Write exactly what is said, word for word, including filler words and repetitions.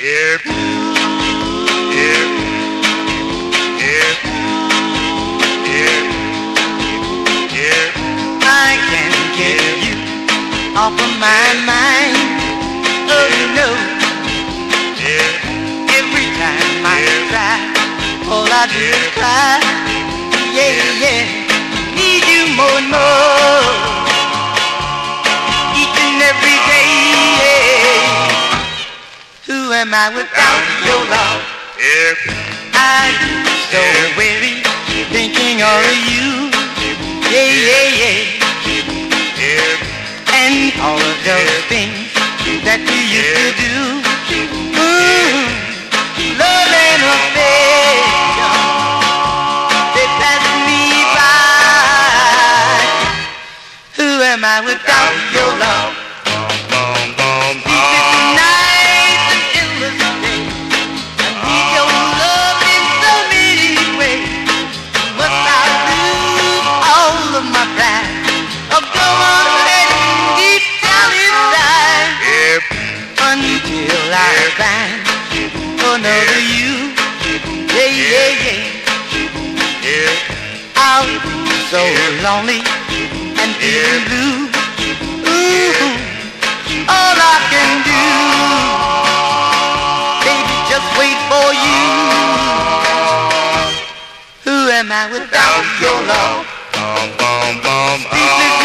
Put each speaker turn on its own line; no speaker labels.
If, if, if, if, if
I can get you off of my mind. Oh, you know,
if,
every time I try, all I do is cry. Yeah, yeah, need you more and more, each and every day. Yeah. Who am I without your love?
if,
I'm so weary thinking of you. Yeah, yeah, yeah.
if,
And all of those things that we used to do. Ooh, love and affection, they pass me by. Who am I without your love?
boom, boom,
Sleepless nights and endless days. I need your love in so many ways. Must I lose all of my pride? Or go on ahead and keep telling lies
if,
until I find another you? Yeah, yeah, yeah.
if,
I'll be so lonely and feeling blue. Ooh, all I can do, baby, just wait for you. Who am I without your love?
boom, boom, boom,
Sleepless